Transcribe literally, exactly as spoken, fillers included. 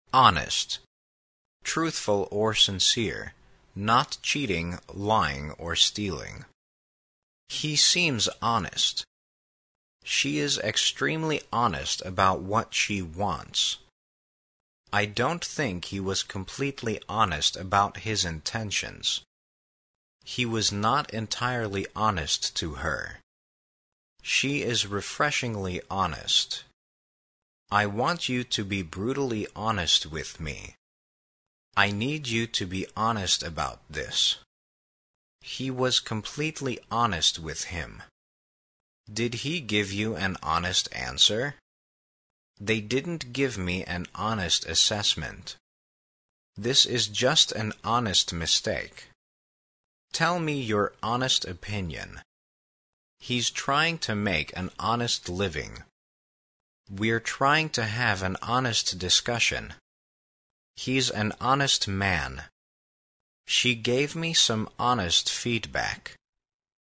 Honest. Truthful or sincere, not cheating, lying, or stealing. He seems honest. She is extremely honest about what she wants. I don't think he was completely honest about his intentions. He was not entirely honest to her. She is refreshingly honest. I want you to be brutally honest with me. I need you to be honest about this. He was completely honest with him. Did he give you an honest answer? They didn't give me an honest assessment. This is just an honest mistake. Tell me your honest opinion. He's trying to make an honest living. We're trying to have an honest discussion. He's an honest man. She gave me some honest feedback.